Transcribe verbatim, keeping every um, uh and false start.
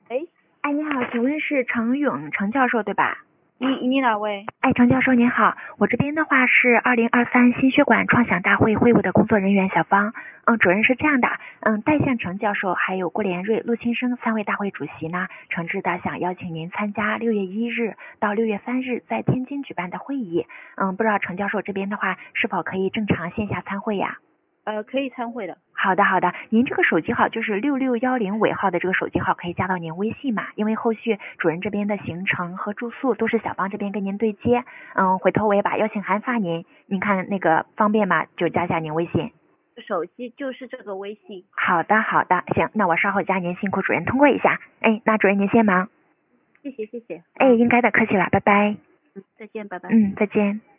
哎， 哎，你好，请问是程勇程教授对吧？ 你你哪位？ 哎，程教授您好，我这边的话是二零二三心血管创想大会会务的工作人员小芳。嗯，主任是这样的，嗯，戴向程教授还有郭连瑞、陆清生三位大会主席呢，诚挚的想邀请您参加六月一日到六月三日在天津举办的会议。嗯，不知道程教授这边的话是否可以正常线下参会呀？ 呃，可以参会的。 好的好的，您这个手机号就是六六幺零尾号的这个手机号可以加到您微信嘛？因为后续主任这边的行程和住宿都是小芳这边跟您对接。嗯，回头我也把邀请函发您，您看那个方便吗？就加下您微信。 手机就是这个微信。 好的好的，行，那我稍后加您，辛苦主任通过一下。哎，那主任您先忙。 谢谢谢谢。 哎，应该的，客气了，拜拜。 嗯，再见，拜拜。 嗯，再见。